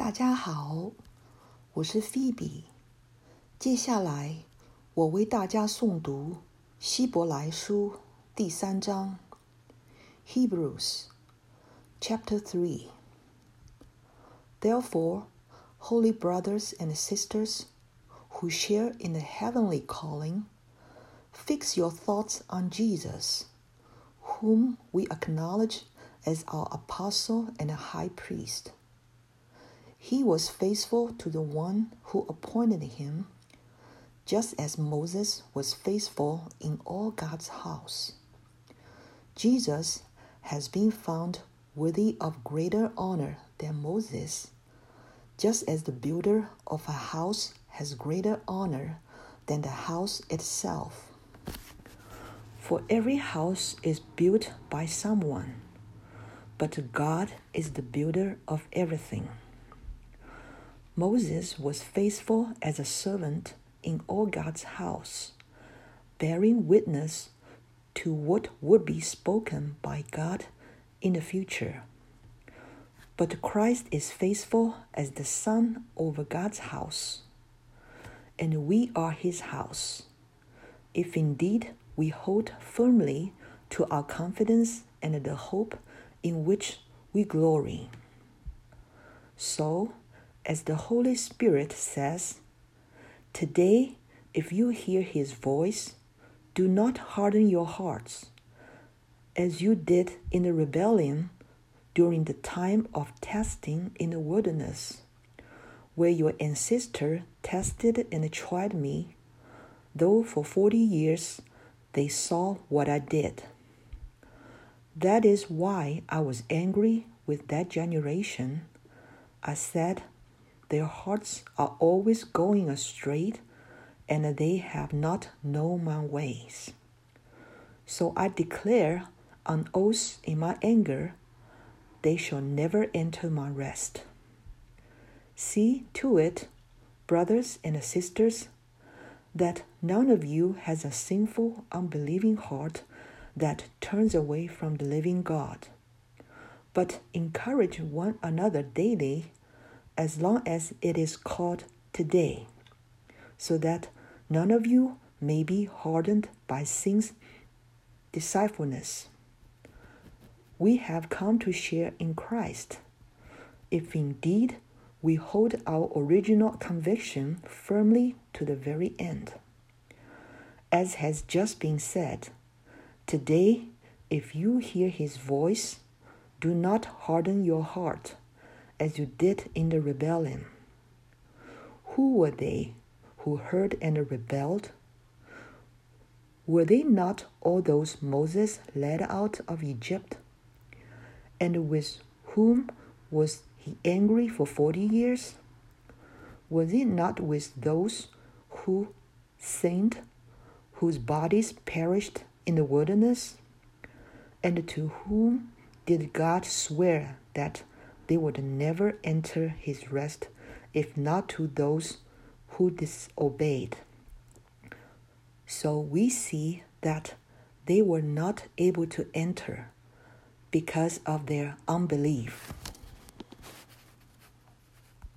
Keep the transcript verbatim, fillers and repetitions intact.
大家好，我是菲比。接下来，我为大家诵读希伯来书第三章 Hebrews Chapter three. Therefore, holy brothers and sisters who share in the heavenly calling, fix your thoughts on Jesus, whom we acknowledge as our apostle and high priest. He was faithful to the one who appointed him, just as Moses was faithful in all God's house. Jesus has been found worthy of greater honor than Moses, just as the builder of a house has greater honor than the house itself. For every house is built by someone, but God is the builder of everything. Moses was faithful as a servant in all God's house, bearing witness to what would be spoken by God in the future. But Christ is faithful as the Son over God's house, and we are his house, if indeed we hold firmly to our confidence and the hope in which we glory. So, as the Holy Spirit says, today, if you hear his voice, do not harden your hearts, as you did in the rebellion during the time of testing in the wilderness, where your ancestor tested and tried me, though for forty years they saw what I did. That is why I was angry with that generation. I said, their hearts are always going astray, and they have not known my ways. So I declare on oath in my anger, they shall never enter my rest. See to it, brothers and sisters, that none of you has a sinful, unbelieving heart that turns away from the living God, but encourage one another daily, as long as it is called today, so that none of you may be hardened by sin's deceitfulness. We have come to share in Christ, if indeed we hold our original conviction firmly to the very end. As has just been said, today, if you hear his voice, do not harden your heart, as you did in the rebellion. Who were they who heard and rebelled? Were they not all those Moses led out of Egypt? And with whom was he angry for forty years? Was it not with those who sinned, whose bodies perished in the wilderness? And to whom did God swear that they would never enter his rest, if not to those who disobeyed? So we see that they were not able to enter because of their unbelief.